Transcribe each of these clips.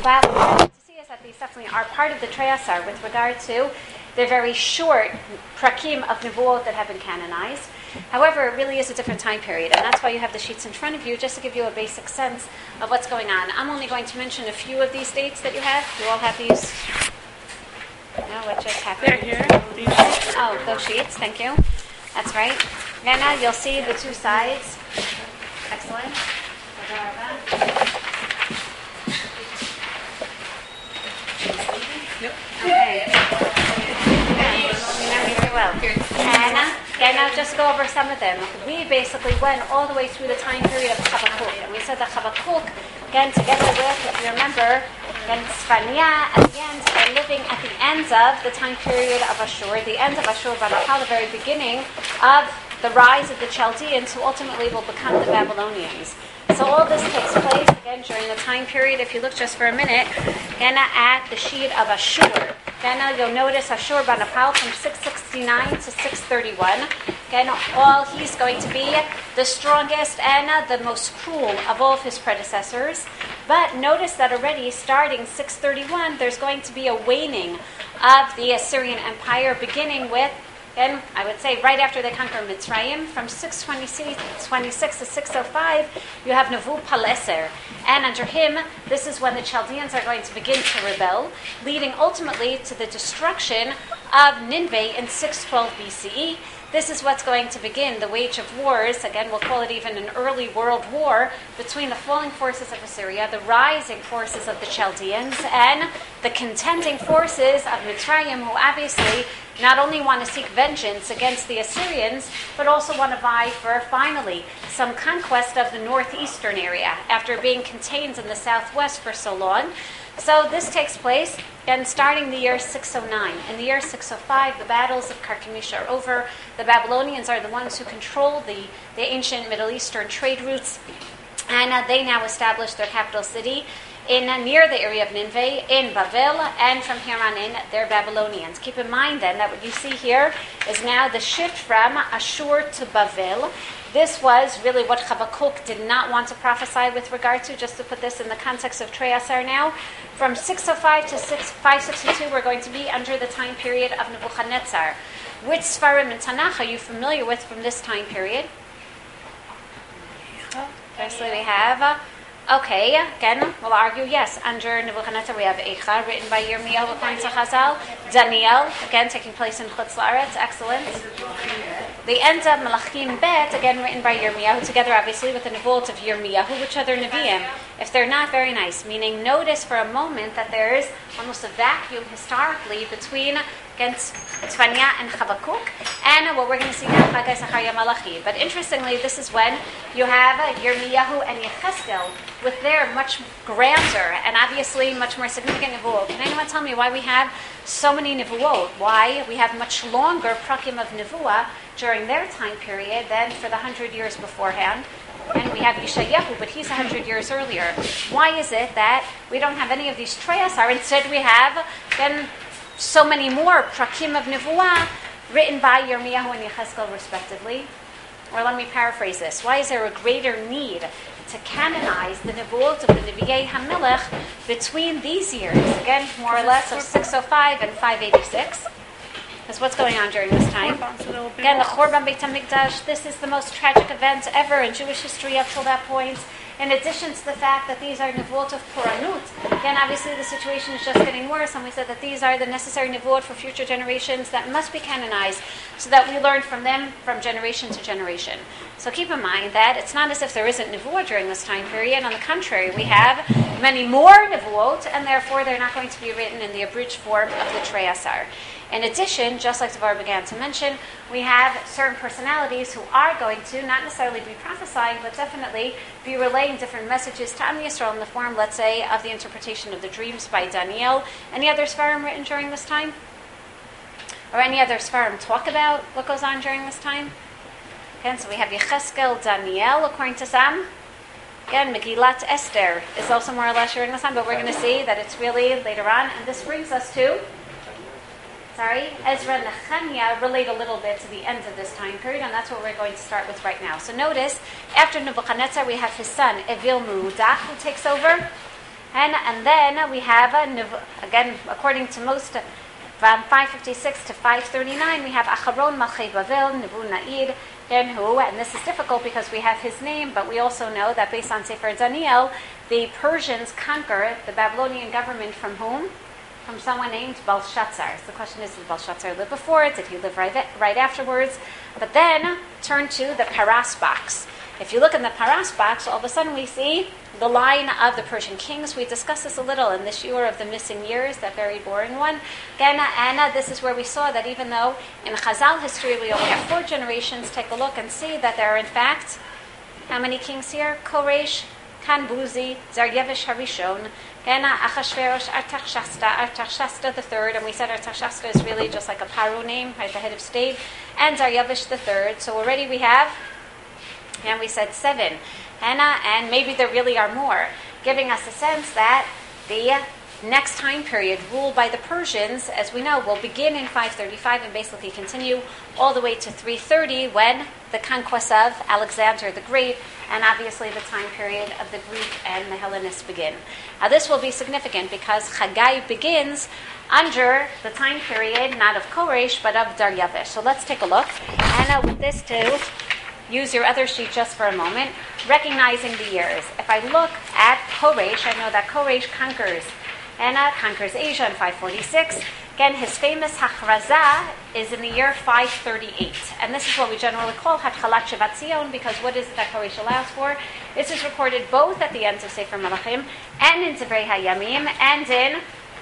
But what we're going to see is that these definitely are part of the Treyasar with regard to the very short prakim of Nevuot that have been canonized. However, it really is a different time period, and that's why you have the sheets in front of you, just to give you a basic sense of what's going on. I'm only going to mention a few of these dates that you have. You all have these? No, what just happened? They're here. Oh, those sheets, thank you. That's right. And now you'll see the two sides. Excellent. Yep. Okay. Remember very well. And now just go over some of them. We basically went all the way through the time period of Habakkuk. And we said that Habakkuk, again, together with, if you remember, again, Tzfania, at the end, they're living at the end of the time period of Ashur, the end of Ashur Banachal, the very beginning of the rise of the Chaldeans, who ultimately will become the Babylonians. So all this takes place, again, during the time period, if you look just for a minute, again, at the sheet of Ashur. Then you'll notice Ashur Banachal from 669 to 631. Again, all he's going to be the strongest and the most cruel of all of his predecessors. But notice that already, starting 631, there's going to be a waning of the Assyrian Empire, beginning with, and I would say right after they conquer Mitzrayim, from 626 to 605, you have Nebuchadnezzar. And under him, this is when the Chaldeans are going to begin to rebel, leading ultimately to the destruction of Nineveh in 612 BCE. This is what's going to begin the wage of wars. Again, we'll call it even an early world war between the falling forces of Assyria, the rising forces of the Chaldeans, and the contending forces of Mitzrayim, who obviously not only want to seek vengeance against the Assyrians, but also want to vie for, finally, some conquest of the northeastern area after being contained in the southwest for so long. So this takes place, again, starting the year 609. In the year 605, the battles of Carchemish are over. The Babylonians are the ones who control the ancient Middle Eastern trade routes, and they now establish their capital city near the area of Nineveh, in Bavel, and from here on in, they're Babylonians. Keep in mind then that what you see here is now the shift from Ashur to Bavel. This was really what Habakkuk did not want to prophesy with regard to, just to put this in the context of Treyasar now. From 605 to 562, we're going to be under the time period of Nebuchadnezzar. Which Sfarim in Tanakh are you familiar with from this time period? Firstly, we have... Okay, again, we'll argue, yes, under Nebuchadnezzar we have Eicha, written by Yirmiyahu according to Chazal, Daniel, again, taking place in Chutz La'aretz, excellent. The end of Malachim Bet, again, written by Yirmiyahu, together, obviously, with the Nevuot of Yirmiyahu, which are their Nevi'im. If they're not, very nice, meaning notice for a moment that there is almost a vacuum historically between against Tzfania and Habakkuk, and what we're going to see now, Chagai Zechariah Malachi. But interestingly, this is when you have Yirmiyahu and Yecheskel with their much grander and obviously much more significant Nevuot. Can anyone tell me why we have so many Nevuot? Why we have much longer prakim of Nevuah during their time period than for the 100 years beforehand? And we have Yeshayahu, but he's 100 years earlier. Why is it that we don't have any of these Treyasar? Instead, we have then so many more prakim of Nevuah written by Yirmiyahu and Yecheskel, respectively. Or let me paraphrase this. Why is there a greater need to canonize the Nevuot of the Nevi'ei HaMelech between these years? Again, more or less of 605 and 586. That's what's going on during this time. Again, the Chorban Beit HaMikdash, this is the most tragic event ever in Jewish history up till that point. In addition to the fact that these are Nevuot of Puranut, again, obviously the situation is just getting worse, and we said that these are the necessary Nevuot for future generations that must be canonized so that we learn from them from generation to generation. So keep in mind that it's not as if there isn't Nevuot during this time period. On the contrary, we have many more Nevuot, and therefore they're not going to be written in the abridged form of the Treyasar. In addition, just like Devar began to mention, we have certain personalities who are going to not necessarily be prophesying, but definitely be relaying different messages to Am Yisrael in the form, let's say, of the interpretation of the dreams by Daniel. Any other Sfarim written during this time? Or any other Sfarim talk about what goes on during this time? Again, so we have Yecheskel, Daniel, according to some. Again, Megillat Esther is also more or less during this time, but we're going to see that it's really later on. And this brings us to... Ezra and Nehemiah relate a little bit to the end of this time period, and that's what we're going to start with right now. So notice, after Nebuchadnezzar, we have his son, Evil Merodach, who takes over. And then we have, again, according to most, from 556 to 539, we have Acharon Malchei Bavel, Nebu Na'id, and this is difficult because we have his name, but we also know that based on Sefer Daniel, the Persians conquer the Babylonian government from whom? From someone named Belshazzar. So the question is, did Belshazzar live before it? Did he live right afterwards? But then turn to the Paras box. If you look in the Paras box, all of a sudden we see the line of the Persian kings. We discussed this a little in the shiur of the missing years, that very boring one. Again, and this is where we saw that even though in Chazal history we only have 4 generations, take a look and see that there are in fact, how many kings here? Koresh, Kanbuzi, Zaryevish Harishon, Achashverosh, Artaxerxes III, and we said Artaxerxes is really just like a Paro name, right, the head of state, and Zaryevish III. So already we have, and we said 7. And maybe there really are more, giving us a sense that the next time period ruled by the Persians, as we know, will begin in 535 and basically continue all the way to 330 when the conquest of Alexander the Great and obviously the time period of the Greek and the Hellenists begin. Now this will be significant because Chagai begins under the time period not of Koresh but of Daryavish. So let's take a look. And with this too, use your other sheet just for a moment, recognizing the years. If I look at Koresh, I know that Koresh conquers Asia in 546. Again, his famous Hachrazah is in the year 538. And this is what we generally call Hatchalat Shivat Zion, because what is it that Koresh allows for? This is recorded both at the ends of Sefer Melachim and in Divrei Hayamim and in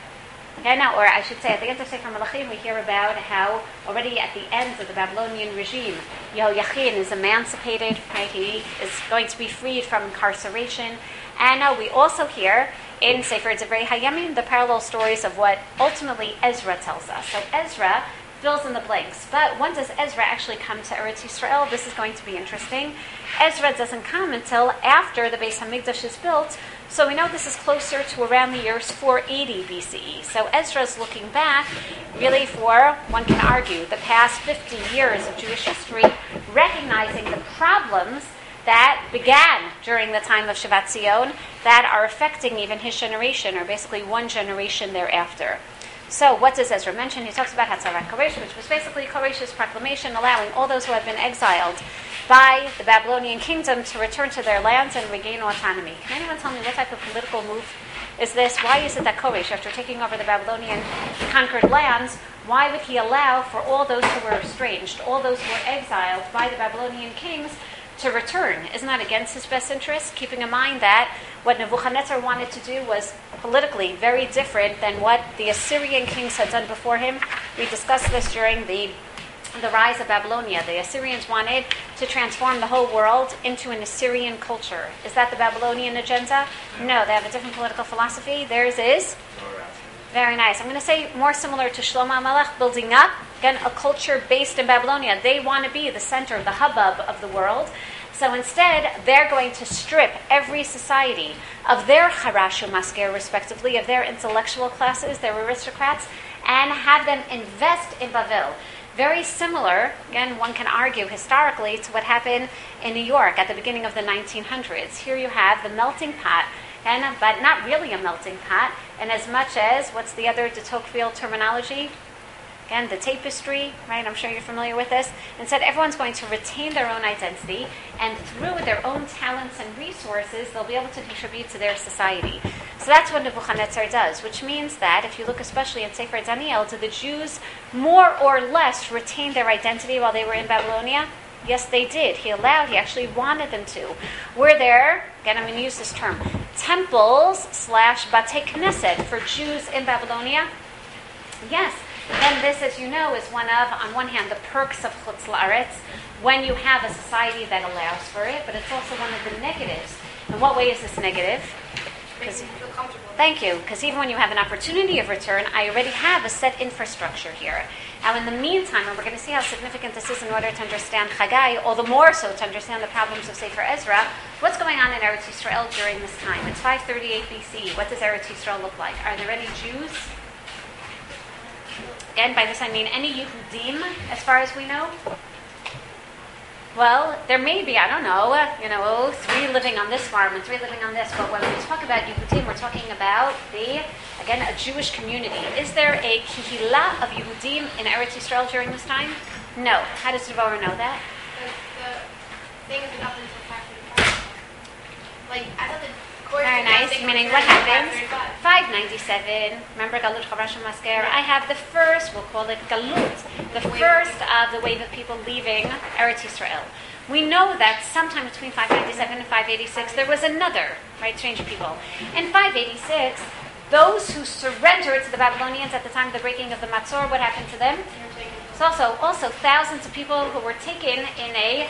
or I should say, at the end of Sefer Melachim, we hear about how already at the ends of the Babylonian regime, Yehoiachin is emancipated, right? He is going to be freed from incarceration. And we also hear in Sefer Divrei Hayamim the parallel stories of what ultimately Ezra tells us. So Ezra fills in the blanks. But when does Ezra actually come to Eretz Yisrael? This is going to be interesting. Ezra doesn't come until after the Beis Hamikdash is built. So we know this is closer to around the years 480 BCE. So Ezra's looking back really for, one can argue, the past 50 years of Jewish history, recognizing the problems that began during the time of Shivat Zion that are affecting even his generation, or basically one generation thereafter. So what does Ezra mention? He talks about Hatzarat Koresh, which was basically Koresh's proclamation allowing all those who had been exiled by the Babylonian kingdom to return to their lands and regain autonomy. Can anyone tell me what type of political move is this? Why is it that Koresh, after taking over the Babylonian conquered lands, why would he allow for all those who were estranged, all those who were exiled by the Babylonian kings, to return? Isn't that against his best interest? Keeping in mind that what Nebuchadnezzar wanted to do was politically very different than what the Assyrian kings had done before him. We discussed this during the rise of Babylonia. The Assyrians wanted to transform the whole world into an Assyrian culture. Is that the Babylonian agenda? No, they have a different political philosophy. Theirs is? Very nice. I'm going to say more similar to Shlomo HaMelech, building up, again, a culture based in Babylonia. They want to be the center, the hubbub of the world. So instead, they're going to strip every society of their Harash u'Masker, respectively, of their intellectual classes, their aristocrats, and have them invest in Bavel. Very similar, again, one can argue historically, to what happened in New York at the beginning of the 1900s. Here you have the melting pot, but not really a melting pot, and as much as, what's the other de Tocqueville terminology? Again, the tapestry, right? I'm sure you're familiar with this. Instead, everyone's going to retain their own identity, and through their own talents and resources, they'll be able to contribute to their society. So that's what Nebuchadnezzar does, which means that, if you look especially in Sefer Daniel, did the Jews more or less retain their identity while they were in Babylonia? Yes, they did. He actually wanted them to. Were there, again, I'm going to use this term, temples / Batei Knesset for Jews in Babylonia? Yes. And this, as you know, is one of, on one hand, the perks of Chutz La'aretz, when you have a society that allows for it, but it's also one of the negatives. In what way is this negative? Makes you feel comfortable. Thank you, because even when you have an opportunity of return, I already have a set infrastructure here. Now, in the meantime, and we're going to see how significant this is in order to understand Chagai, all the more so to understand the problems of Sefer Ezra, what's going on in Eretz Yisrael during this time? It's 538 BC. What does Eretz Yisrael look like? Are there any Jews? Again, by this I mean any Yehudim, as far as we know. Well, there may be, I don't know, three living on this farm and three living on this, but when we talk about Yehudim, we're talking about again, a Jewish community. Is there a kihila of Yehudim in Eretz Yisrael during this time? No. How does Devorah know that? The thing is up until 5:35. Like, I thought the court. Very nice. Meaning, what happens? 597. Remember Galut Chavash Masker? I have the first, we'll call it Galut, the first of the wave of people leaving Eretz Yisrael. We know that sometime between 597 and 586, there was another, right, strange people. In 586, those who surrendered to the Babylonians at the time of the breaking of the Matzor, what happened to them? It's also thousands of people who were taken in a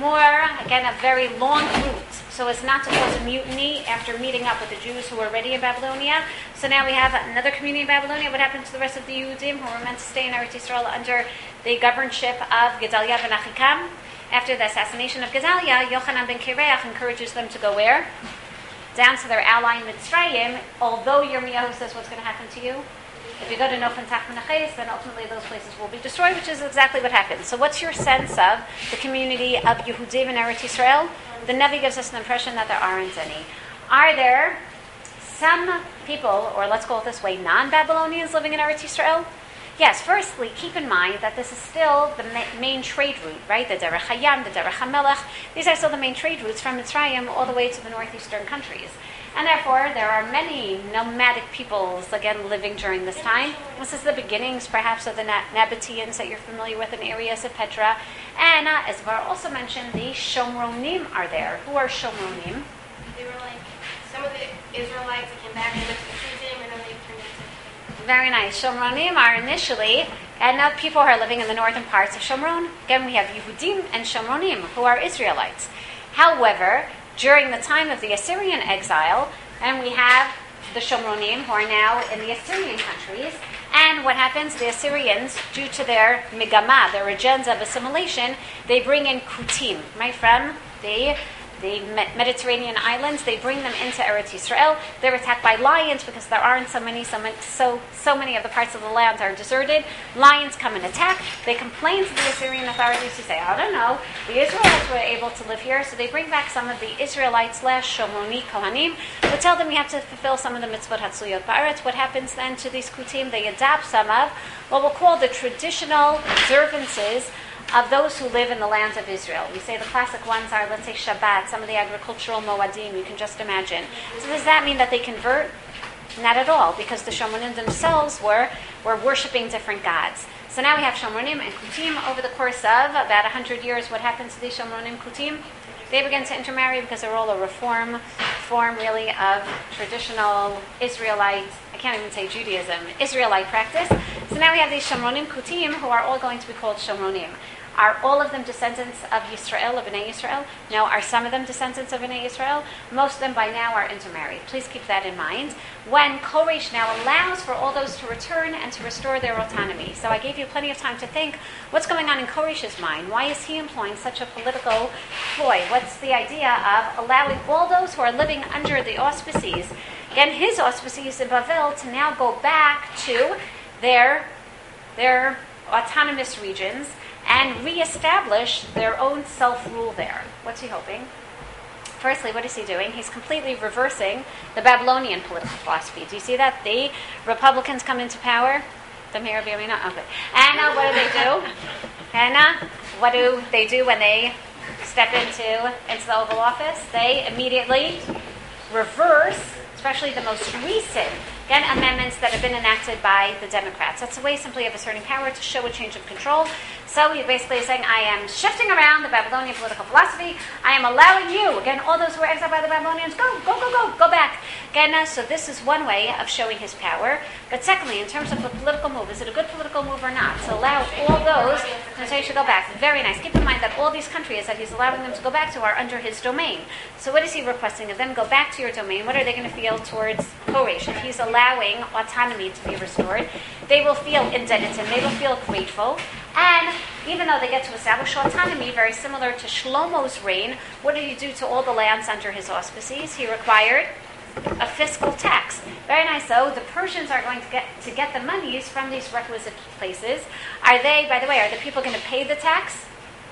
very long route, so as not to cause a mutiny after meeting up with the Jews who were already in Babylonia. So now we have another community in Babylonia. What happened to the rest of the Yehudim who were meant to stay in Eretz Yisrael under the governorship of Gedaliah ben Achikam? After the assassination of Gedaliah, Yochanan ben Kareach encourages them to go where? Down to their ally Mitzrayim, although Yirmiyahu says what's going to happen to you? If you go to Nofen Tach Menachais, then ultimately those places will be destroyed, which is exactly what happened. So what's your sense of the community of Yehudim in Eretz Yisrael? The Nevi gives us an impression that there aren't any. Are there some people, or let's call it this way, non-Babylonians living in Eretz Yisrael? Yes, firstly, keep in mind that this is still the main trade route, right? The Derech Hayam, the Derech HaMelech. These are still the main trade routes from Mitzrayim all the way to the northeastern countries. And therefore, there are many nomadic peoples, again, living during this time. This is the beginnings, perhaps, of the Nabateans that you're familiar with in areas of Petra. And, as Var also mentioned, the Shomronim are there. Who are Shomronim? They were like some of the Israelites that came back and went to Shittim, and then they turned into... Very nice. Shomronim are initially, and people who are living in the northern parts of Shomron. Again, we have Yehudim and Shomronim, who are Israelites. However, during the time of the Assyrian exile, and we have the Shomronim, who are now in the Assyrian countries, and what happens? The Assyrians, due to their migama, their agenda of assimilation, they bring in Kutim, right, from the Mediterranean islands. They bring them into Eretz Yisrael. They're attacked by lions because there aren't so many of the parts of the land are deserted. Lions come and attack. They complain to the Assyrian authorities who say, I don't know, the Israelites were able to live here, so they bring back some of the Israelites / Shomroni Kohanim, but tell them you have to fulfill some of the mitzvot Hatzuyot Ba'aretz. What happens then to these Kutim? They adapt some of what we'll call the traditional observances of those who live in the lands of Israel. We say the classic ones are, let's say, Shabbat, some of the agricultural Moadim, you can just imagine. So does that mean that they convert? Not at all, because the Shomronim themselves were worshiping different gods. So now we have Shomronim and Kutim. Over the course of about 100 years, what happens to these Shomronim Kutim? They begin to intermarry because they're all a form really of traditional Israelite, I can't even say Judaism, Israelite practice. So now we have these Shomronim Kutim who are all going to be called Shomronim. Are all of them descendants of Yisrael, of Bnei Yisrael? No. Are some of them descendants of Bnei Yisrael? Most of them by now are intermarried. Please keep that in mind. When Koresh now allows for all those to return and to restore their autonomy. So I gave you plenty of time to think, what's going on in Koresh's mind? Why is he employing such a political ploy? What's the idea of allowing all those who are living under the auspices, again, his auspices in Bavel, to now go back to their autonomous regions and reestablish their own self-rule there? What's he hoping? Firstly, what is he doing? He's completely reversing the Babylonian political philosophy. Do you see that? The Republicans come into power. The mayor of Yamina? Okay. And what do? And what do they do when they step into the Oval Office? They immediately reverse, especially the most recent amendments that have been enacted by the Democrats. That's a way simply of asserting power to show a change of control. So he basically is saying, I am shifting around the Babylonian political philosophy. I am allowing you, again, all those who were exiled by the Babylonians, go back. Again, so this is one way of showing his power. But secondly, in terms of the political move, is it a good political move or not? To allow all those to go back. Very nice. Keep in mind that all these countries that he's allowing them to go back to are under his domain. So what is he requesting of them? Go back to your domain. What are they going to feel towards Koresh? If he's allowing autonomy to be restored, they will feel indebted to him. They will feel grateful. And even though they get to establish autonomy, very similar to Shlomo's reign, what did he do to all the lands under his auspices? He required a fiscal tax. Very nice. So the Persians are going to get the monies from these requisite places. Are they, by the way, are the people going to pay the tax?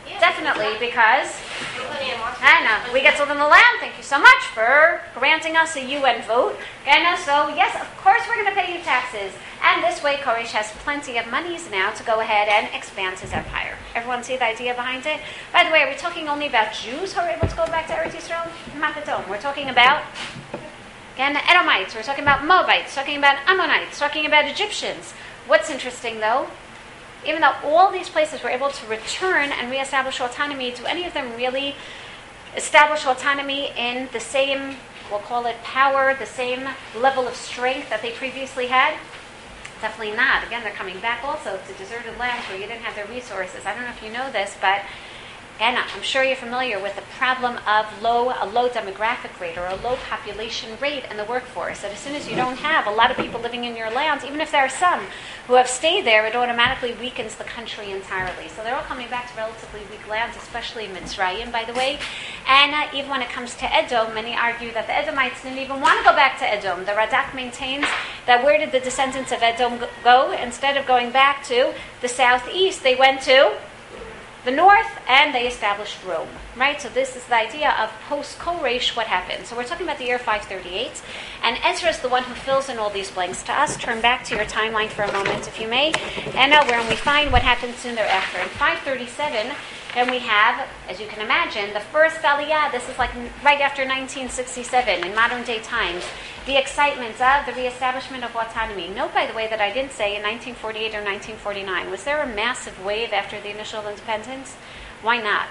Yeah. Definitely, because Plenty of monsters. I know. We get to live in the land. Thank you so much for granting us a UN vote. And so, yes, of course we're going to pay you taxes. And this way, Koresh has plenty of monies now to go ahead and expand his empire. Everyone see the idea behind it? By the way, are we talking only about Jews who are able to go back to Eretz Yisrael? Makatom. We're talking about, again, Edomites. We're talking about Moabites. Talking about Ammonites. Talking about Egyptians. What's interesting, though, even though all these places were able to return and reestablish autonomy, do any of them really establish autonomy in the same, we'll call it power, the same level of strength that they previously had? Definitely not. Again, they're coming back also to deserted lands where you didn't have their resources. I don't know if you know this, but again, I'm sure you're familiar with the problem of a low demographic rate or a low population rate in the workforce. That as soon as you don't have a lot of people living in your lands, even if there are some who have stayed there, it automatically weakens the country entirely. So they're all coming back to relatively weak lands, especially Mitzrayim, by the way. And even when it comes to Edom, many argue that the Edomites didn't even want to go back to Edom. The Radak maintains that where did the descendants of Edom go? Instead of going back to the southeast, they went to the north, and they established Rome, right? So this is the idea of post-Koresh, what happened. So we're talking about the year 538, and Ezra is the one who fills in all these blanks to us. Turn back to your timeline for a moment, if you may, and where we find what happened soon thereafter. In 537, and we have, as you can imagine, the first Aliyah. This is like right after 1967, in modern-day times. The excitement of the reestablishment of autonomy. Note, by the way, that I didn't say in 1948 or 1949. Was there a massive wave after the initial independence? Why not?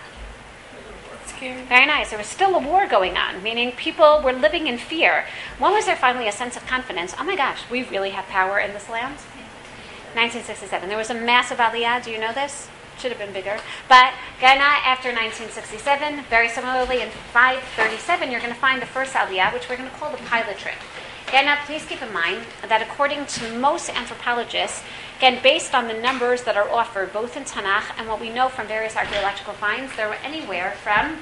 Very nice. There was still a war going on, meaning people were living in fear. When was there finally a sense of confidence? Oh my gosh, we really have power in this land? 1967. There was a massive aliyah. Do you know this? Should have been bigger. But Ghana, after 1967, very similarly in 537, you're going to find the first aliyah, which we're going to call the pilot trip. Ghana, please keep in mind that according to most anthropologists, again, based on the numbers that are offered both in Tanakh and what we know from various archaeological finds, there were anywhere from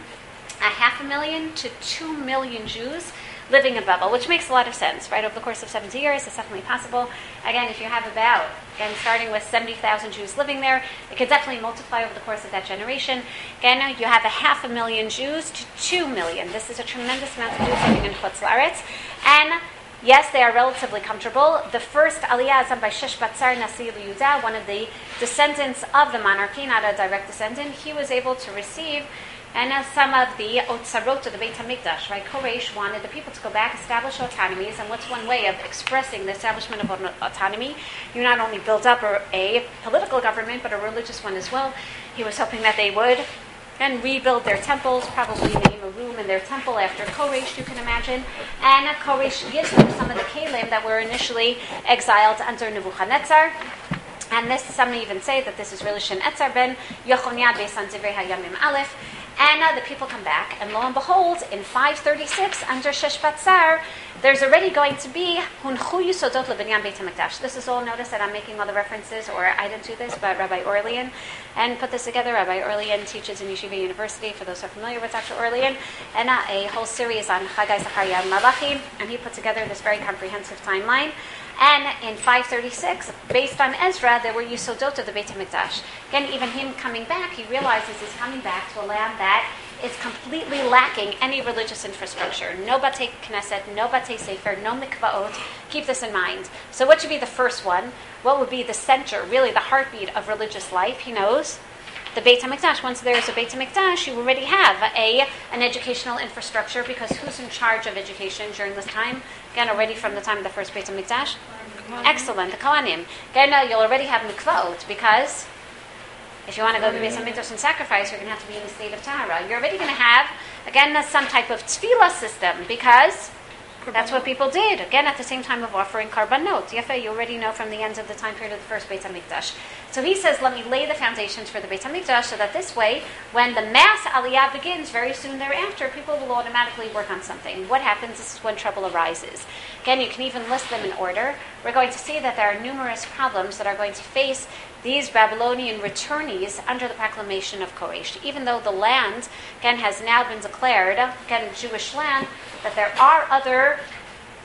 500,000 to 2 million Jews living in Babel, which makes a lot of sense, right? Over the course of 70 years, it's definitely possible. Again, if you have about, again, starting with 70,000 Jews living there, it could definitely multiply over the course of that generation. Again, you have 500,000 Jews to 2 million. This is a tremendous amount of Jews living in Chutz La'aretz. And yes, they are relatively comfortable. The first aliyah is done by Sheshbatzar Nasi Yehuda, one of the descendants of the monarchy, not a direct descendant. He was able to receive some of the Otsarot of the Beit HaMikdash, right? Koresh wanted the people to go back, establish autonomies, and what's one way of expressing the establishment of autonomy? You not only build up a political government, but a religious one as well. He was hoping that they would and rebuild their temples, probably name a room in their temple after Koresh, you can imagine. And Koresh gives them some of the Kalim that were initially exiled under Nebuchadnezzar. And this, some even say that this is really Shin Etzar ben Yochoniah based on Divrei HaYamim Aleph. And the people come back, and lo and behold, in 536, under Sheshbatzar, there's already going to be Hunchu Yisodot LeBinyan Beit HaMikdash. This is all, notice that I'm making all the references, or I didn't do this, but Rabbi Orlian, and put this together. Rabbi Orlian teaches in Yeshiva University, for those who are familiar with Dr. Orlian, and a whole series on Chagai Zechariah and Malachi, and he put together this very comprehensive timeline. And in 536, based on Ezra, there were Yisodot of the Beit HaMikdash. Again, even him coming back, he realizes he's coming back to a land that is completely lacking any religious infrastructure. No Batei Knesset, no Batei Sefer, no Mikvaot. Keep this in mind. So what should be the first one? What would be the center, really the heartbeat of religious life? He knows the Beit HaMikdash. Once there is a Beit HaMikdash, you already have an educational infrastructure, because who's in charge of education during this time? Again, already from the time of the first Beit HaMikdash? Excellent, the Kohanim. Again, you'll already have mikvot, because if you want to go to the Beit HaMikdash and sacrifice, you're going to have to be in the state of Tahara. You're already going to have, again, some type of tefillah system, because that's what people did. Again, at the same time of offering karbanot. Yafeh, you already know from the end of the time period of the first Beit HaMikdash. So he says, let me lay the foundations for the Beit HaMikdash, so that this way, when the mass aliyah begins very soon thereafter, people will automatically work on something. What happens? This is when trouble arises. Again, you can even list them in order. We're going to see that there are numerous problems that are going to face these Babylonian returnees under the proclamation of Koresh. Even though the land, again, has now been declared, again, Jewish land, that there are other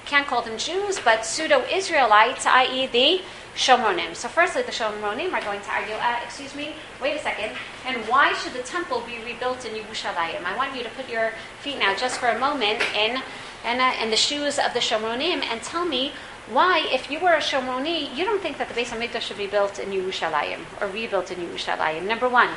can't call them Jews, but pseudo-Israelites, i.e. the Shomronim. So firstly, the Shomronim are going to argue, wait a second, and why should the temple be rebuilt in Yerushalayim? I want you to put your feet now just for a moment in the shoes of the Shomronim and tell me why, if you were a Shomroni, you don't think that the Beis HaMikdash should be built in Yerushalayim or rebuilt in Yerushalayim. Number one,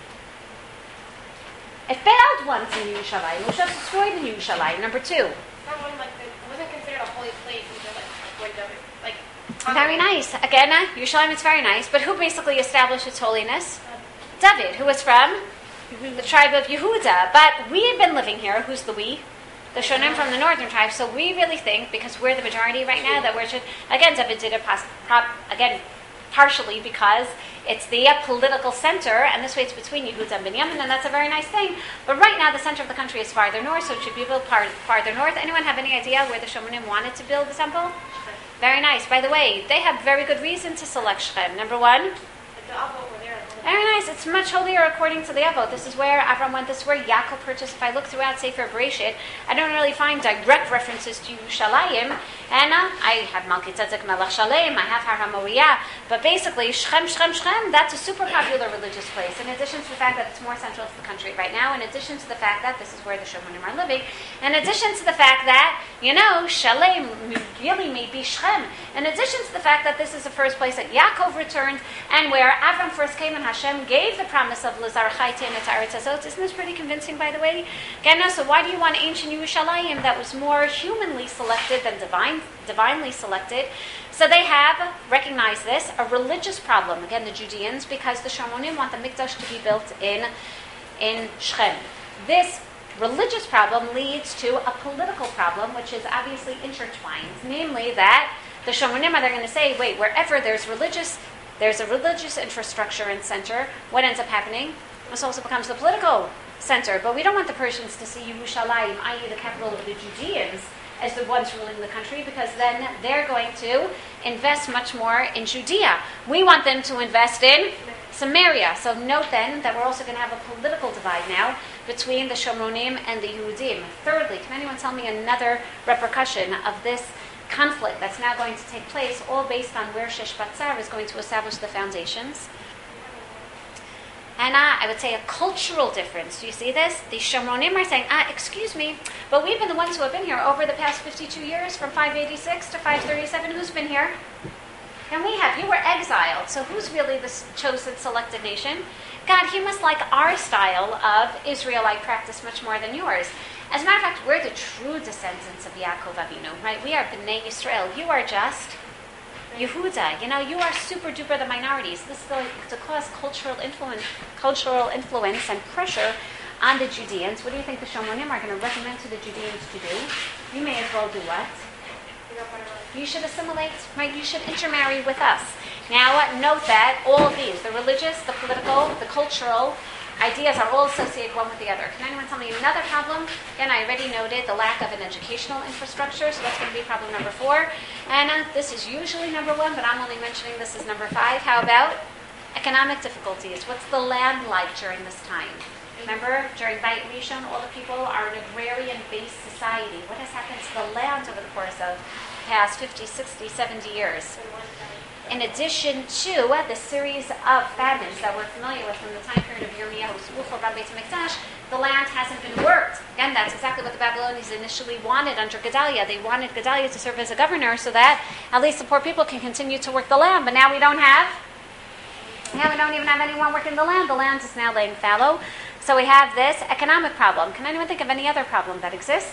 it failed once in Yerushalayim. It was just destroyed in Yerushalayim. Number two, It wasn't considered a holy place until very nice. Again, Yerushalayim is very nice, but who basically established its holiness? David, who was from the tribe of Yehuda. But we have been living here. Who's the we? The Shonim from the northern tribe. So we really think, because we're the majority right now, that we're again, David did it partially because it's the political center, and this way it's between Yehuda and Binyamin, and that's a very nice thing. But right now the center of the country is farther north, so it should be built farther north. Anyone have any idea where the Shomonim wanted to build the temple? Very nice. By the way, they have very good reason to select Shechem. Number one, very nice. It's much holier according to the Avot. This is where Avram went. This is where Yaakov purchased. If I look throughout Sefer Bereshit, I don't really find direct references to Yerushalayim. And I have Malki Tzedek Melech Shalem. I have Har HaMoriah. But basically, Shechem, that's a super popular religious place. In addition to the fact that it's more central to the country right now. In addition to the fact that this is where the Shomonim are living. In addition to the fact that, Shalem really may be Shechem. In addition to the fact that this is the first place that Yaakov returned and where Avram first came and Hashem gave the promise of Lazar Chayte and Eretz Azot. Isn't this pretty convincing, by the way? Again, so why do you want ancient Yerushalayim that was more humanly selected than divinely selected? So they have recognized this, a religious problem, again, the Judeans, because the Shomonim want the Mikdash to be built in Shechem. This religious problem leads to a political problem, which is obviously intertwined, namely that the Shomonim are going to say, wait, wherever there's a religious infrastructure and center, what ends up happening? This also becomes the political center. But we don't want the Persians to see Yerushalayim, i.e. the capital of the Judeans, as the ones ruling the country, because then they're going to invest much more in Judea. We want them to invest in Samaria. So note then that we're also going to have a political divide now between the Shomronim and the Yehudim. Thirdly, can anyone tell me another repercussion of this conflict that's now going to take place, all based on where Sheshbatzar is going to establish the foundations? And I would say a cultural difference. Do you see this? The Shomronim are saying, excuse me, but we've been the ones who have been here over the past 52 years, from 586 to 537. Who's been here? And we have. You were exiled. So who's really the chosen, selected nation? God, He must like our style of Israelite practice much more than yours. As a matter of fact, we're the true descendants of Yaakov Avinu, right? We are Bnei Yisrael. You are just Yehuda. You are super duper the minorities. This is going to cause cultural influence and pressure on the Judeans. What do you think the Shomonim are going to recommend to the Judeans to do? You may as well do what? You should assimilate, right? You should intermarry with us. Now, note that all of these, the religious, the political, the cultural ideas are all associated one with the other. Can anyone tell me another problem? Again, I already noted the lack of an educational infrastructure, so that's going to be problem number 4. And this is usually number 1, but I'm only mentioning this as number 5. How about economic difficulties? What's the land like during this time? Remember, during Beit Rishon, all the people are an agrarian-based society. What has happened to the land over the course of the past 50, 60, 70 years? In addition to the series of famines that we're familiar with from the time period of Yirmiyahu's Ruchel Ram Beit HaMikdash, the land hasn't been worked. Again, that's exactly what the Babylonians initially wanted under Gedaliah. They wanted Gedaliah to serve as a governor so that at least the poor people can continue to work the land. But now we don't even have anyone working the land. The land is now laying fallow. So we have this economic problem. Can anyone think of any other problem that exists?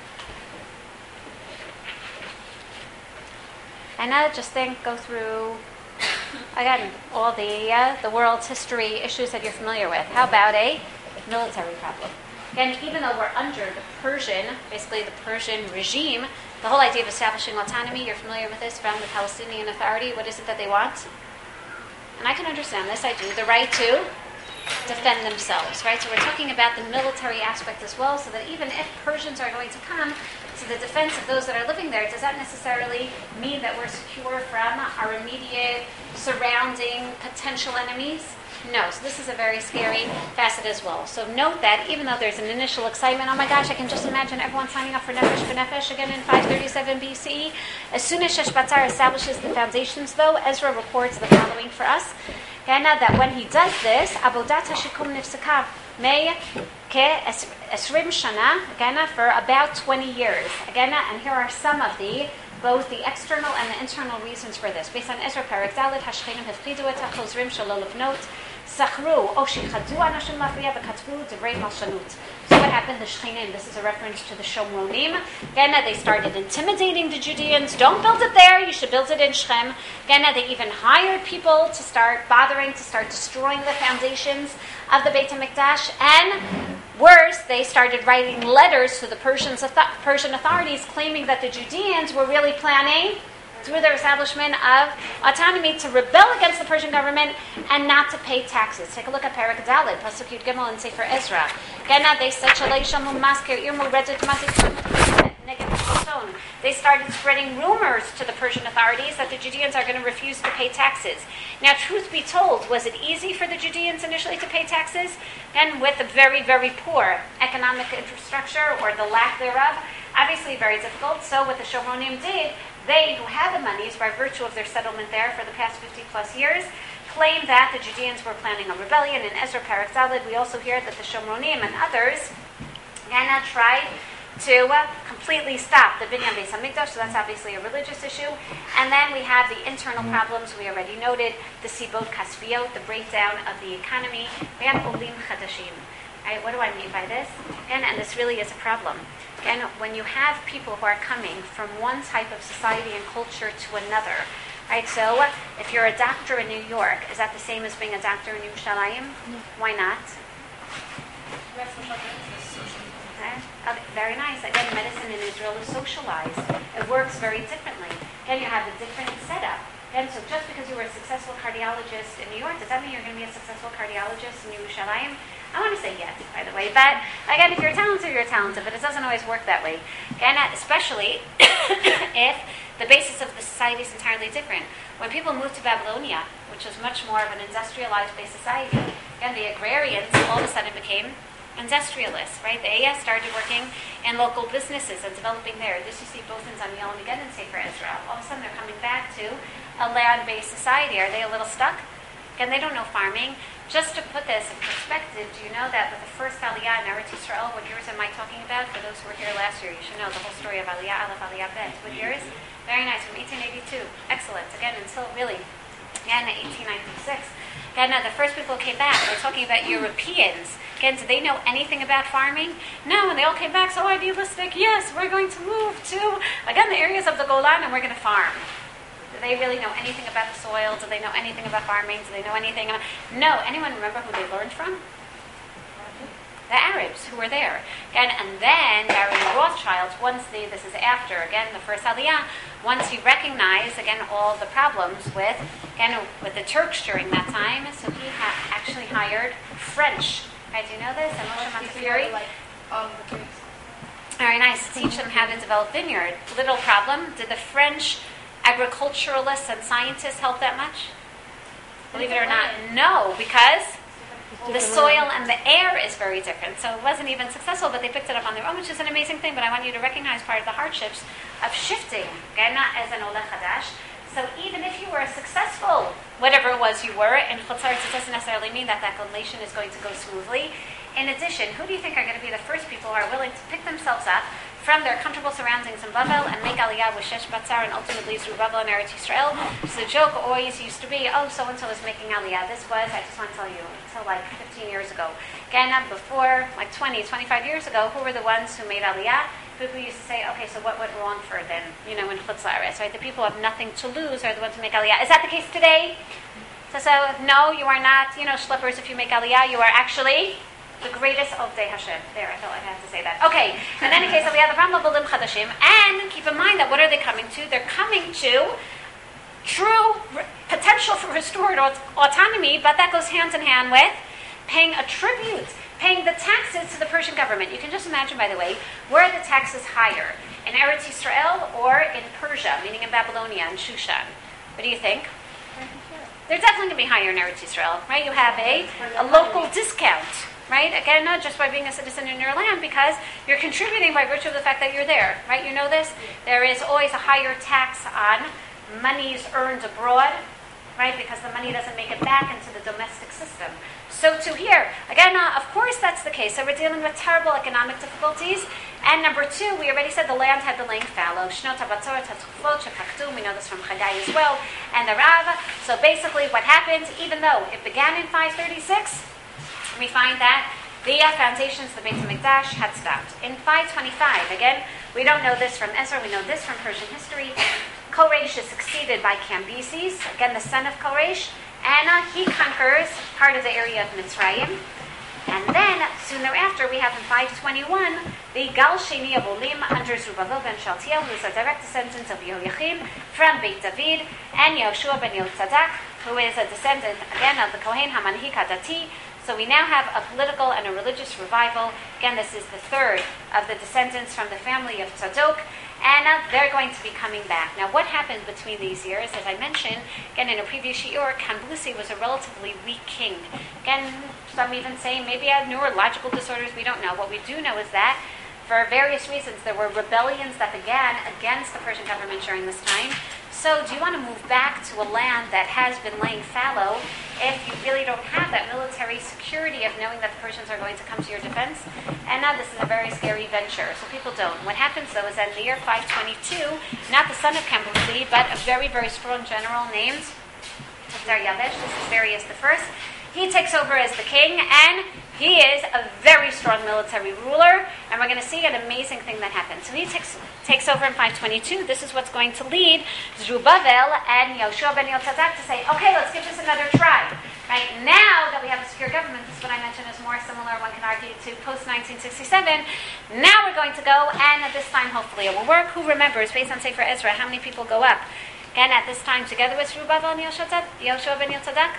And now just go through, again, all the world's history issues that you're familiar with. How about a military problem? Again, even though we're under the Persian regime, the whole idea of establishing autonomy, you're familiar with this, from the Palestinian Authority. What is it that they want? And I can understand this, I do. The right to defend themselves, right? So we're talking about the military aspect as well, so that even if Persians are going to come to the defense of those that are living there, does that necessarily mean that we're secure from our immediate surrounding potential enemies? No, so this is a very scary facet as well. So note that even though there's an initial excitement, oh my gosh, I can just imagine everyone signing up for Nefesh B'Nefesh again in 537 BCE. As soon as Sheshbatzar establishes the foundations, though, Ezra records the following for us. That when he does this, Avodat HaShikum Nifsaka May Ke Esrim Shana, for about 20 years. Again, and here are some of both the external and the internal reasons for this. Based on Ezra Perek Dalet, Hashchenim Hifchidu Et HaChozrim Shalol Livnot, Sachru, Shichadu Anashim Lafriya V'Katvu Devrei Malshanut. So what happened? The Shchenim, this is a reference to the Shomronim. Again, they started intimidating the Judeans. Don't build it there, you should build it in Shechem. Again, they even hired people to start destroying the foundations of the Beit HaMikdash. And worse, they started writing letters to the Persian authorities claiming that the Judeans were really planning, through their establishment of autonomy, to rebel against the Persian government and not to pay taxes. Take a look at Perek Dalet, Pasuk Yud Gimel, and Sefer Ezra. They said, they started spreading rumors to the Persian authorities that the Judeans are going to refuse to pay taxes. Now, truth be told, was it easy for the Judeans initially to pay taxes? And with a very, very poor economic infrastructure, or the lack thereof, obviously very difficult. So what the Shomronim did, they who had the monies by virtue of their settlement there for the past 50 plus years, claimed that the Judeans were planning a rebellion. In Ezra Perek Dalet, we also hear that the Shomronim and others tried to completely stop the Binyan Beis HaMikdash, so that's obviously a religious issue. And then we have the internal problems we already noted, the Sibot Kasviot, the breakdown of the economy. We have Olim Chadashim. Right, what do I mean by this? And this really is a problem. Again, when you have people who are coming from one type of society and culture to another, right? So if you're a doctor in New York, is that the same as being a doctor in Yerushalayim? No. Why not? Okay, very nice. Again, medicine in Israel is socialized. It works very differently. Again, you have a different setup. And so just because you were a successful cardiologist in New York, does that mean you're going to be a successful cardiologist in Yerushalayim? I want to say yes, by the way. But again, if you're talented, you're talented. But it doesn't always work that way. Again, especially if the basis of the society is entirely different. When people moved to Babylonia, which was much more of an industrialized-based society, again, the agrarians all of a sudden became industrialists, right? They started working in local businesses and developing there. This you see both in Daniel and again in Sefer Ezra. All of a sudden they're coming back to a land-based society. Are they a little stuck? Again, they don't know farming. Just to put this in perspective, do you know that with the first Aliyah in Eretz Yisrael, what years am I talking about? For those who were here last year, you should know the whole story of Aliyah Aleph, Aliyah Bet. What years? Very nice, from 1882. Excellent. Again, until really, again, 1896. Again, the first people who came back, we're talking about Europeans. Again, did they know anything about farming? No, and they all came back so idealistic. Yes, we're going to move to, again, the areas of the Golan and we're going to farm. Do they really know anything about the soil? Do they know anything about farming? Do they know anything about... No. Anyone remember who they learned from? The Arabs who were there. Again, and then Baron Rothschild, this is after, again, the first Aliyah, once he recognized, again, all the problems with the Turks during that time, so he actually hired French. Right, do you know this? And Moshe Montefiore? Very nice. Teach them how to develop vineyard. Little problem. Did the French agriculturalists and scientists help that much? Believe it or not, no, because the soil and the air is very different. So it wasn't even successful, but they picked it up on their own, which is an amazing thing. But I want you to recognize part of the hardships of shifting, okay, not as an Oleh Chadash. So even if you were successful, whatever it was you were, in Chutz La'aretz, it doesn't necessarily mean that nation is going to go smoothly. In addition, who do you think are going to be the first people who are willing to pick themselves up from their comfortable surroundings in Bavel and make Aliyah with Sheshbatzar and ultimately Zerubbabel and Eretz Yisrael? So the joke always used to be, oh, so-and-so is making Aliyah. This was, I just want to tell you, until like 15 years ago. Again, before, like 20, 25 years ago, who were the ones who made Aliyah? People used to say, okay, so what went wrong for them, in Chutz La'aretz, right? The people who have nothing to lose are the ones who make Aliyah. Is that the case today? So no, you are not, schleppers if you make Aliyah. You are actually the greatest Ovdei Hashem. There, I felt like I had to say that. Okay, in any case, we have the Rambam Olim Chadashim, and keep in mind that what are they coming to? They're coming to true potential for restored autonomy, but that goes hand in hand with paying a tribute, paying the taxes to the Persian government. You can just imagine, by the way, where are the taxes higher? In Eretz Yisrael or in Persia, meaning in Babylonia and Shushan? What do you think? they're definitely going to be higher in Eretz Yisrael, right? You have a local discount, right? Again, not just by being a citizen in your land, because you're contributing by virtue of the fact that you're there, right? You know this? There is always a higher tax on monies earned abroad, right? Because the money doesn't make it back into the domestic system. So too here, again, of course that's the case. So we're dealing with terrible economic difficulties. And number two, we already said the land had been laying fallow. Shnot habatzorot hatzchufot shepachtu. We know this from Chagai as well, and the Rav. So basically, what happened, even though it began in 536, we find that the foundations of the Beit HaMikdash had stopped. In 525, again, we don't know this from Ezra, we know this from Persian history. Koresh is succeeded by Cambyses, again the son of Koresh, and he conquers part of the area of Mitzrayim. And then, soon thereafter, we have in 521, the Gal Sheni of Olim under Zerubbabel ben Shealtiel, who is a direct descendant of Yehoiachim from Beit David, and Yehoshua ben Yotzadak, who is a descendant, again, of the Kohen HaManhik HaDati. So we now have a political and a religious revival. Again, this is the third of the descendants from the family of Tzadok, and they're going to be coming back. Now, what happened between these years? As I mentioned, again, in a previous shiur, Kambusi was a relatively weak king. Again, some even say maybe he had neurological disorders. We don't know. What we do know is that for various reasons, there were rebellions that began against the Persian government during this time. So do you want to move back to a land that has been laying fallow if you really don't have that military security of knowing that the Persians are going to come to your defense? And now this is a very scary venture, so people don't. What happens, though, is that in the year 522, not the son of Kambusi, but a very, very strong general named Daryavesh, this is Darius the First, he takes over as the king, and he is a very strong military ruler, and we're going to see an amazing thing that happens. So he takes over in 522. This is what's going to lead Zerubbabel and Yehoshua ben Yotzadak to say, okay, let's give this another try. Right now that we have a secure government, this is what I mentioned is more similar, one can argue, to post-1967. Now we're going to go, and at this time, hopefully it will work. Who remembers, based on Sefer Ezra, how many people go up? Again, at this time, together with Zerubbabel and Yehoshua ben Yotzadak?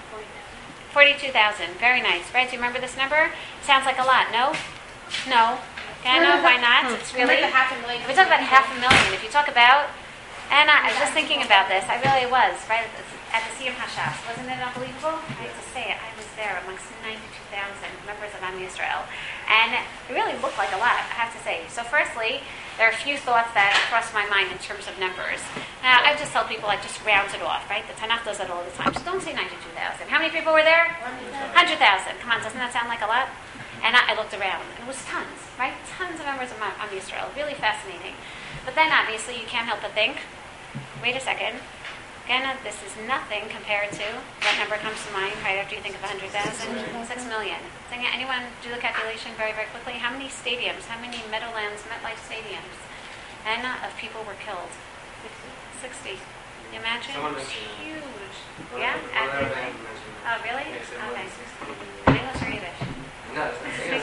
42,000. Very nice, right? Do you remember this number? Sounds like a lot, no? No. Okay, no, why not? It's really... Like $500,000. If we talk about 500,000, if you talk about... And I was just thinking about this. I really was, right? At the Siyum Hashas. Wasn't it unbelievable? I have to say it. I was there amongst 92,000 members of Am Yisrael. And it really looked like a lot, I have to say. So firstly, there are a few thoughts that cross my mind in terms of numbers. Now, I just tell people, like, just round it off, right? The Tanakh does that all the time. So don't say 92,000. How many people were there? 100,000. Come on, doesn't that sound like a lot? And I looked around, and it was tons, right? Tons of members of Am Yisrael. Really fascinating. But then, obviously, you can't help but think, wait a second. Again, this is nothing compared to what number comes to mind right after you think of 100,000? 6 million. So anyone do the calculation very, very quickly? How many stadiums, how many Meadowlands, MetLife stadiums, and of people were killed? 60. Can you imagine? Huge. Yeah? Oh, really? Okay. English or Yiddish? No, it's not I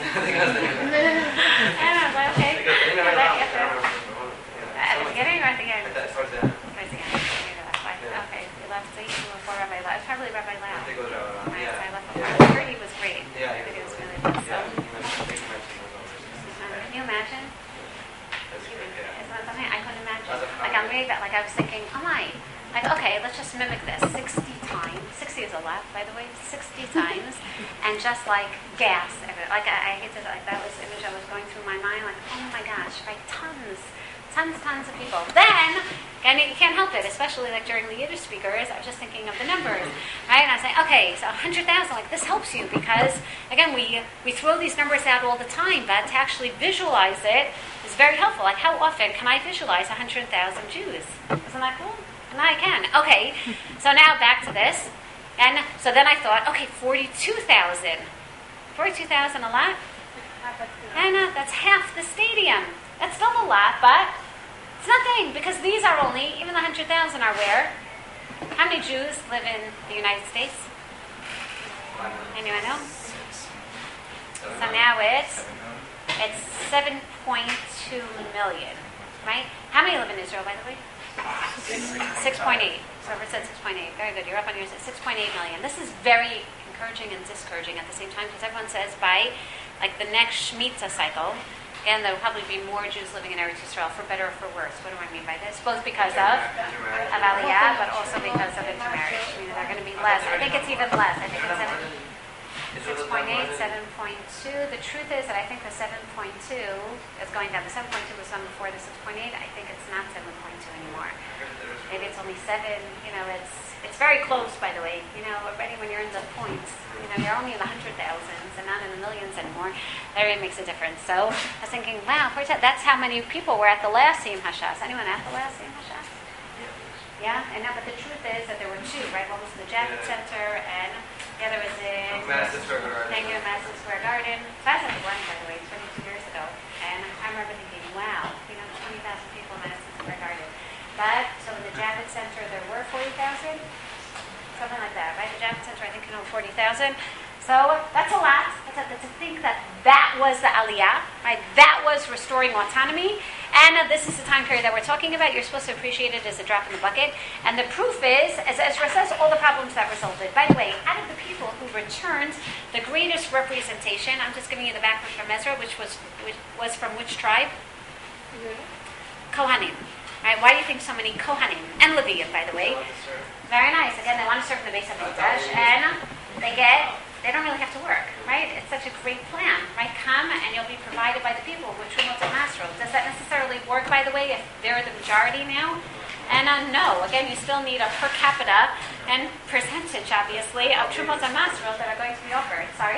don't know, okay. At the beginning or at the end? Towards the end. Towards the end. Okay, you left so even before Rabbi Lau. It's probably Rabbi Lau. I think it was Rabbi Lau. Right, Yeah. so I left before. I heard he was great. Yeah, I heard he was really good. So, can you imagine? Isn't that something I couldn't imagine? Like I'm reading that, like I was thinking, oh my, like okay, let's just mimic this 60 times. 60 is a lot, by the way. 60 times, and just like gas. Like I hate to like that was the image I was going through my mind. Like oh my gosh, right? Tons of people. Then, and you can't help it, especially like during the Yiddish speakers, I was just thinking of the numbers, right? And I was saying, okay, so 100,000, like this helps you because, again, we throw these numbers out all the time, but to actually visualize it is very helpful. Like how often can I visualize 100,000 Jews? Isn't that cool? And I can. Okay, so now back to this. And so then I thought, okay, 42,000. 42,000 a lot? And that's half the stadium. That's still a lot, but it's nothing because these are only, even the 100,000 are where? How many Jews live in the United States? Anyone know? So now it's 7.2 million, right? How many live in Israel, by the way? 6.8. So I said 6.8. Very good. You're up on yours at 6.8 million. This is very encouraging and discouraging at the same time because everyone says by like the next Shemitah cycle, Again, there will probably be more Jews living in Eretz Yisrael, for better or for worse. What do I mean by this? Both because of Aliyah, but also because of intermarriage. I mean, they're going to be less. I think it's even less. I think it's 6.8, 7.2. The truth is that I think the 7.2 is going down. The 7.2 was on before the 6.8. I think it's not 7.2 anymore. Maybe it's only 7. It's very close, by the way. Already when you're in the points, you're only in the 100,000s and not in the millions anymore. That really makes a difference. So I was thinking, wow, that's how many people were at the last Siyum Hashas. Anyone at the last Siyum Hashas? Yeah? And now, but the truth is that there were two, right? One was in the Javits Center, and the other was in Madison Square Garden. Madison Square Garden. That's at the one, by the way, 22 years ago. And I remember thinking, wow, 20,000 people in Madison Square Garden. But, so in the Javits Center, there were 40,000. Something like that, right? The Javits Center, I think, 40,000. So that's a lot. To think that was the Aliyah, right? That was restoring autonomy. And this is the time period that we're talking about. You're supposed to appreciate it as a drop in the bucket. And the proof is, as Ezra says, all the problems that resulted. By the way, out of the people who returned the greatest representation, I'm just giving you the background from Ezra, which was from which tribe? Kohanim. Right? Why do you think so many Kohanim and Leviim, by the way? Very nice. Again, they want to serve in the Beis HaMikdash, and they don't really have to work, right? It's such a great plan, right? Come and you'll be provided by the people with Trumot and Masrot. Does that necessarily work, by the way, if they're the majority now? And no. Again, you still need a per capita and percentage, obviously, of Trumot and Masrot that are going to be offered. Sorry?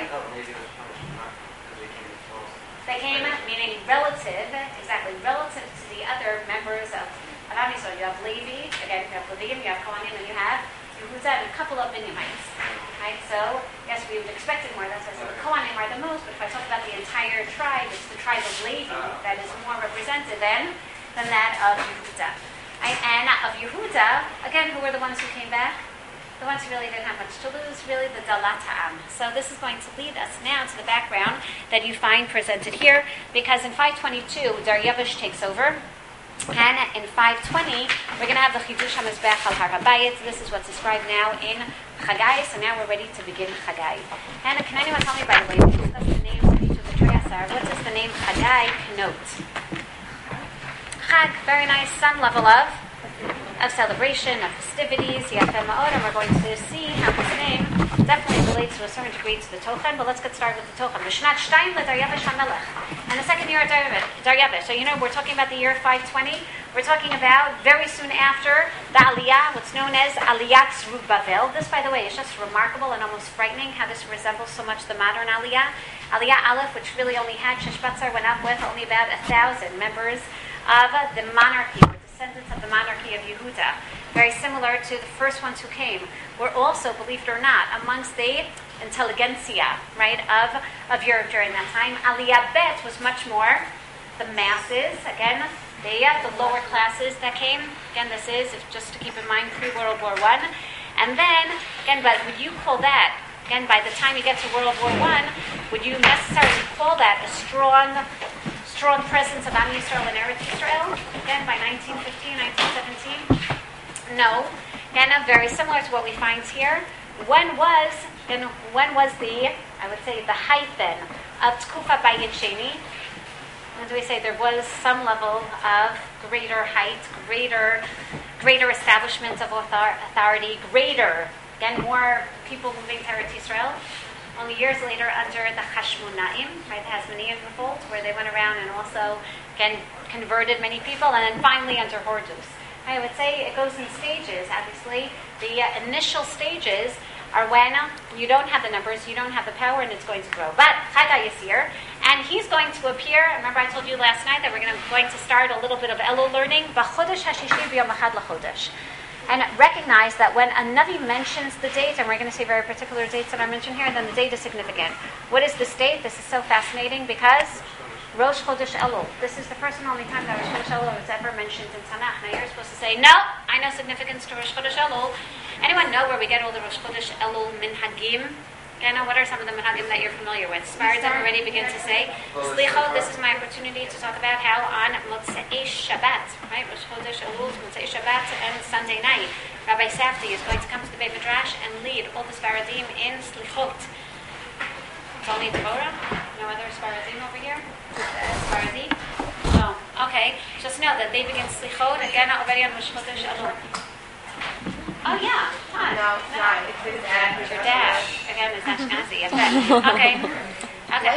They came, meaning relative, exactly, relative to the other members of Am Yisrael. You have Levi, again, you have Leviim, you have Kohanim, and you have Yehuda, and a couple of Binyamites. Right? So, yes, we would expect it more. That's why I said the Kohanim are the most, but if I talk about the entire tribe, it's the tribe of Levi that is more represented than that of Yehuda. Right? And of Yehuda, again, who were the ones who came back? The ones who really didn't have much to lose, really the Dalat Ha'am. So this is going to lead us now to the background that you find presented here, because in 522, Daryavish takes over, and in 520, we're going to have the Chidush HaMizbech al Har HaBayit. This is what's described now in Chagai, so now we're ready to begin Chagai. And can anyone tell me, by the way, we discussed the names of each of the Triyasar. What does the name Chagai connote? Chag, very nice, some level of celebration, of festivities, Yafeh Ma'od, and we're going to see how this name definitely relates to a certain degree to the Tochen, but let's get started with the Tochen. Mishnat Shtayim LeDaryavish HaMelech. And the second year of Daryavish. So we're talking about the year 520. We're talking about very soon after the Aliyah, what's known as Aliyat Zerubbabel. This, by the way, is just remarkable and almost frightening how this resembles so much the modern Aliyah. Aliyah Aleph, which really only had Sheshbatzar, went up with only about 1,000 members of the monarchy, descendants of the monarchy of Yehuda, very similar to the first ones who came, were also, believe it or not, amongst the intelligentsia, right, of Europe during that time. Aliyah Bet was much more the masses, again, the lower classes that came. Again, this is, just to keep in mind, pre-World War I. And then, again, but would you call that, again, by the time you get to World War I, would you necessarily call that a strong presence of Am Yisrael in Eretz Yisrael? Again, by 1915, 1917? No. Again, very similar to what we find here. When was the, I would say, the height then of Tkufa Bayit Sheni? As we say, there was some level of greater height, greater establishment of authority, greater, again, more people moving to Eretz Yisrael. Only years later, under the Hashmonaim, right, the Hasmonean revolt, where they went around and also, again, converted many people, and then finally under Hordus. I would say it goes in stages, obviously. The initial stages are when you don't have the numbers, you don't have the power, and it's going to grow. But Chagai is here, and he's going to appear. Remember I told you last night that we're going to start a little bit of Elul learning. B'chodesh hashishi b'yom echad l'chodesh. And recognize that when a Navi mentions the date, and we're going to say very particular dates that are mentioned here, then the date is significant. What is this date? This is so fascinating because Rosh Chodesh Elul. This is the first and only time that Rosh Chodesh Elul is ever mentioned in Tanakh. Now you're supposed to say, no, I know significance to Rosh Chodesh Elul. Anyone know where we get all the Rosh Chodesh Elul minhagim? I know, what are some of the minhagim that you're familiar with? Spardim already begin to say, Slichot, this is my opportunity to talk about how on Motzei Shabbat, right? Rosh Chodesh Elul, Motzei Shabbat, and Sunday night, Rabbi Safdie is going to come to the Beit Midrash and lead all the Spardim in Slichot. It's only Torah? No no other Sparazim over here? Sparazim? No. Okay. Just know that they begin Slichot again already on Rosh Chodesh Elul. Oh yeah. No, it's not. It's his dad. It's your dad. Again, it's Ashkenazi. Okay. Okay.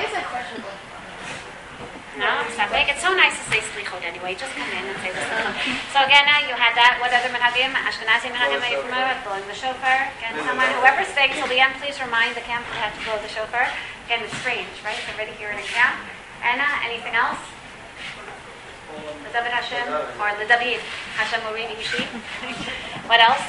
No, stop it. It's so nice to say Slichot anyway. Just come in and say the Slichot. So again, you had that. What other Menhagim? Ashkenazi Menhagim are you familiar with? Blowing the shofar. Again, someone, whoever's staying till the end, please remind the camp they have to blow the shofar. Again, it's strange, right? It's already here in a camp. Anna, anything else? The David Hashem or the David Hashem Urivi Hishi. What else?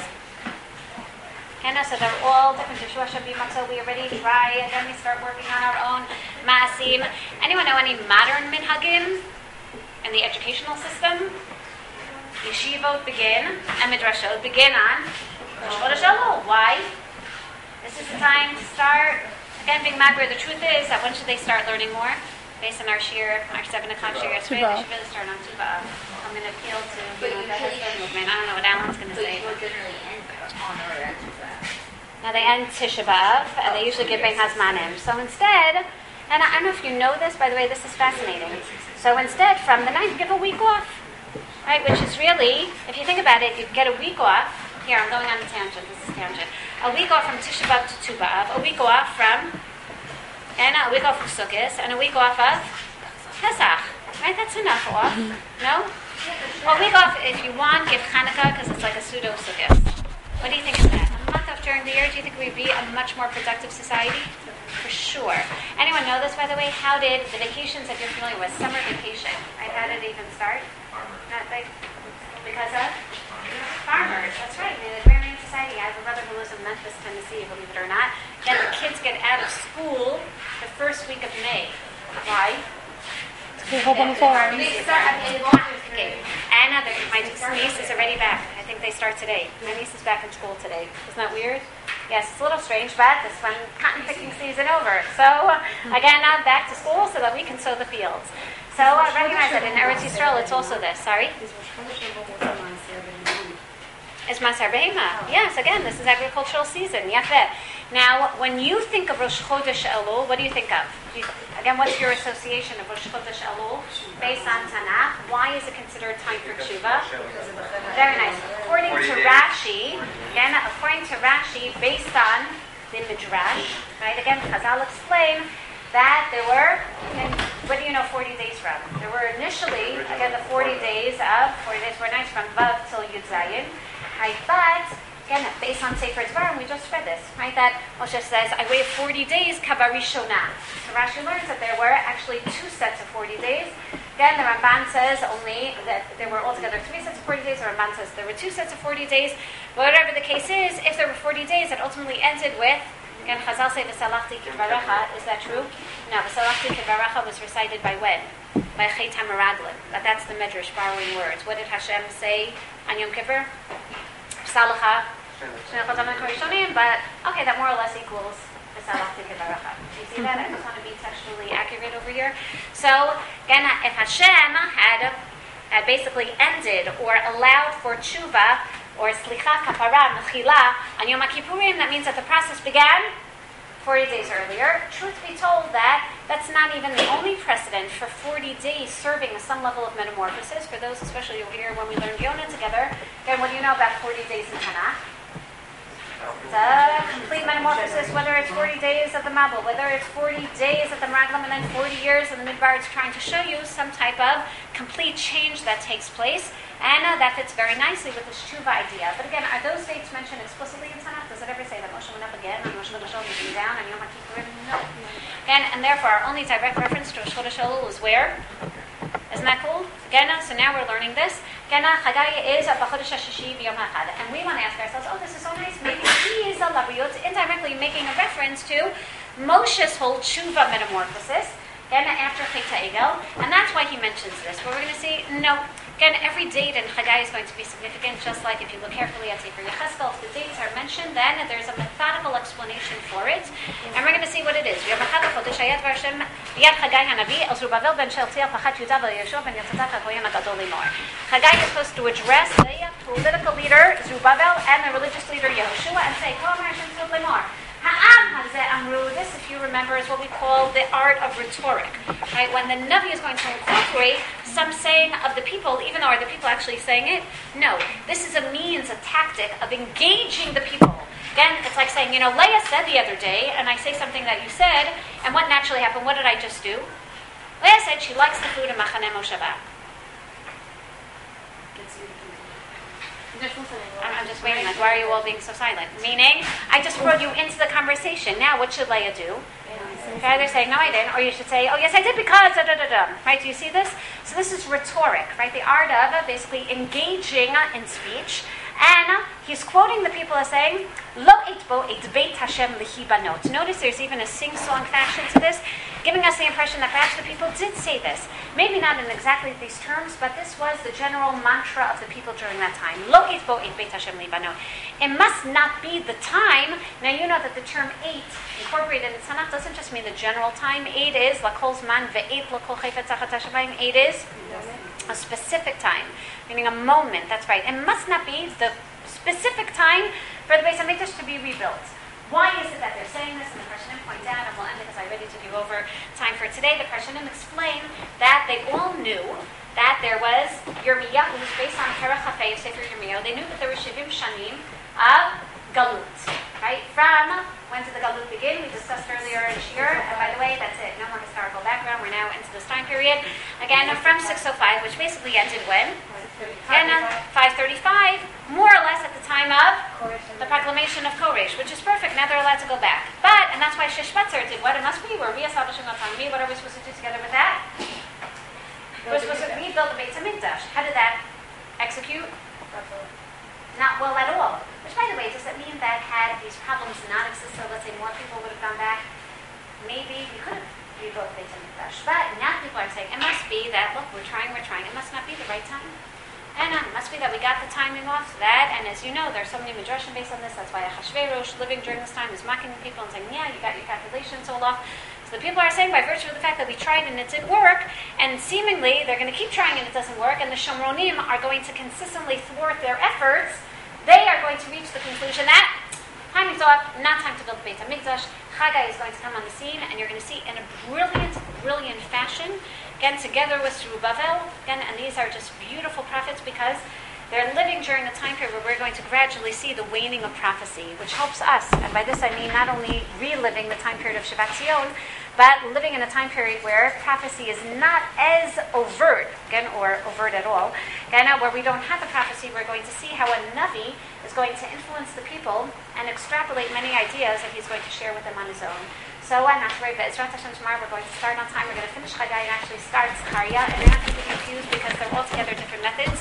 So they're all different. Yeshua Shabim Matzah. We already try, and then we start working on our own Maasim. Anyone know any modern minhagim in the educational system? Yeshivot begin and midrashot begin on Rosh Chodesh Elul. Why? This is the time to start. Again, being magber. The truth is that when should they start learning more? Based on our shir, our 7 o'clock shir yesterday, they should really start on Tuba. I'm going to appeal to the Hezbollah movement. I don't know what Alan's going to say. Now they end Tisha B'Av, and they usually give Ben Hazmanim. So instead, and I don't know if you know this, by the way, this is fascinating. So instead, from the 9th, give a week off, right? Which is really, if you think about it, you get a week off. Here, I'm going on a tangent. This is tangent. A week off from Tisha B'Av to Tu B'Av. A week off from, and a week off from Sukkot, and a week off of Pesach. Right? That's enough off. No? Well, a week off, if you want, give Hanukkah, because it's like a pseudo Sukkot. What do you think of that? A month off during the year, do you think we'd be a much more productive society? For sure. Anyone know this, by the way? How did the vacations that you're familiar with, summer vacation, right? How did it even start? Not like, because of farmers. That's right. The agrarian society. I have a brother who lives in Memphis, Tennessee, believe it or not. Then the kids get out of school the first week of May. Why? They start at the Okay. Anna, my niece is already back. I think they start today. My niece is back in school today. Isn't that weird? Yes, it's a little strange, but this one, cotton picking season over. So, again, back to school so that we can sow the fields. So, recognize that in Eretz Yisrael, it's also this. Sorry? It's Masar Behema. Yes, again, this is agricultural season. Yafeh. Now, when you think of Rosh Chodesh Elul, what do you think of? Again, what's your association of Rosh Chodesh Elul based on Tanakh? Why is it considered time for tshuva? Very nice. According to Rashi, based on the Midrash, right? Again, Chazal explain that there were, and what do you know 40 days from? There were initially, again, the 40 days were nights from Vav till Yud Zayin, right? But again, based on Sefer Dvarim, we just read this, right? That Moshe says, I wait 40 days, kavarishona. So Rashi learns that there were actually 2 sets of 40 days. Again, the Ramban says only that there were altogether 3 sets of 40 days. The Ramban says there were 2 sets of 40 days. But whatever the case is, if there were 40 days, it ultimately ended with, again, Chazal say, V'salachti kivaracha. Is that true? No, V'salachti kivaracha was recited by when? By Chet HaMeradlin. But that's the Medrash borrowing words. What did Hashem say on Yom Kippur? Salaha, but okay, that more or less equals the Salachti Kevaracha. You see that? I just want to be textually accurate over here. So, again, if Hashem had basically ended or allowed for tshuva or slicha, kapara, mechila on Yom Kippurim, that means that the process began 40 days earlier. Truth be told, that's not even the only precedent for 40 days serving some level of metamorphosis. For those, especially over here, when we learned Yonah together, then what do you know about 40 days in Tanakh? It's a complete metamorphosis, whether it's 40 days of the Mabul, whether it's 40 days of the Meraglim, and then 40 years in the Midbar. It's trying to show you some type of complete change that takes place. And that fits very nicely with this tshuva idea. But again, are those dates mentioned explicitly in Tanakh? Does it ever say that Moshe went up again, and Moshe came down, and Yom Kippurim? No. Again, and therefore, our only direct reference to Rosh Chodesh Elul is where? Isn't that cool? Again, so now we're learning this. Again, Chagai is a B'chodesh HaShishi B'Yom HaChad. And we want to ask ourselves, oh, this is so nice. Maybe he is a Labriot, indirectly making a reference to Moshe's whole tshuva metamorphosis. Again, after Chet HaEgel. And that's why he mentions this. But we're going to see, no. Again, every date in Chagai is going to be significant, just like if you look carefully at Sefer Yechezkel, if the dates are mentioned, then there's a methodical explanation for it. And we're going to see what it is. Yom HaChad HaChodesh Hayat V'Hashem B'Yad Chagai HaNavi El Zerubbabel Ben Shealtiel Pachat Yudah V'Yeshua Ben Yotzadak HaKohen HaGadol Limor. Chagai is supposed to address the political leader Zerubbabel and the religious leader Yehoshua and say, Kol HaMar Hashem Tzud Limor Ha'am This, if you remember, is what we call the art of rhetoric. Right? When the Navi is going to incorporate some saying of the people, even though are the people actually saying it? No. This is a means, a tactic of engaging the people. Again, it's like saying, Leah said the other day, and I say something that you said, and what naturally happened? What did I just do? Leah said she likes the food in Machaneh Mosheva. I'm just waiting, like, why are you all being so silent? Meaning, I just brought you into the conversation. Now, what should Leah do? Okay, they're saying, no, I didn't. Or you should say, oh, yes, I did because, da-da-da-da. Right, do you see this? So this is rhetoric, right? The art of basically engaging in speech. And he's quoting the people as saying, Lo etbo et beit Hashem lihi banot. Notice there's even a sing-song fashion to this, giving us the impression that perhaps the people did say this. Maybe not in exactly these terms, but this was the general mantra of the people during that time. Lo etbo et beit Hashem lihi banot. It must not be the time. Now you know that the term eight, incorporated in Tanakh, doesn't just mean the general time. Eight is lakol zman ve'et lakol chayfet zachat hashamayim. Eight is a specific time, meaning a moment. That's right. It must not be the specific time for the Beis HaMikdash to be rebuilt. Why is it that they're saying this? And the Parshanim point out, and we'll end because I'm ready to give over time for today. The Parshanim explain that they all knew that there was Yirmiyahu, who's based on Kerach Hafei of Sefer Yirmiyahu. They knew that there were 70 shanim of Galut. Right? From when did the Galut begin? We discussed earlier in Shir. And by the way, that's it. No more historical background. We're now into this time period. Again, from 605, which basically ended when? 535, more or less at the time of the proclamation of Koresh, which is perfect. Now they're allowed to go back. But, and that's why Shishpatzer did what it must be. We're reestablishing autonomy. What are we supposed to do together with that? We're supposed to rebuild the Beit HaMikdash. How did that execute? Not well at all. Which, by the way, does it mean that had these problems not existed, let's say more people would have gone back, maybe we could have rebuilt the Beit HaMikdash. But now people are saying, it must be that, look, we're trying. It must not be the right time. And it must be that we got the timing off that. And as you know, there's so many midrashim based on this. That's why Achashverosh, living during this time, is mocking people and saying, yeah, you got your calculations all off. So the people are saying, by virtue of the fact that we tried and it didn't work, and seemingly they're going to keep trying and it doesn't work, and the Shomronim are going to consistently thwart their efforts, they are going to reach the conclusion that timing's off, not time to build the Beit HaMikdash. Chagai is going to come on the scene, and you're going to see in a brilliant fashion, again, together with Zerubbabel, again, and these are just beautiful prophets because they're living during the time period where we're going to gradually see the waning of prophecy, which helps us, and by this I mean not only reliving the time period of Shivat Zion, but living in a time period where prophecy is not as overt, again, or overt at all. Again, where we don't have the prophecy, we're going to see how a Navi is going to influence the people and extrapolate many ideas that he's going to share with them on his own. So, not to worry, but Ezrat Hashem tomorrow we're going to start on time. We're going to finish Chagai and actually start Zechariah, and you're not going to be confused because they're all together different methods.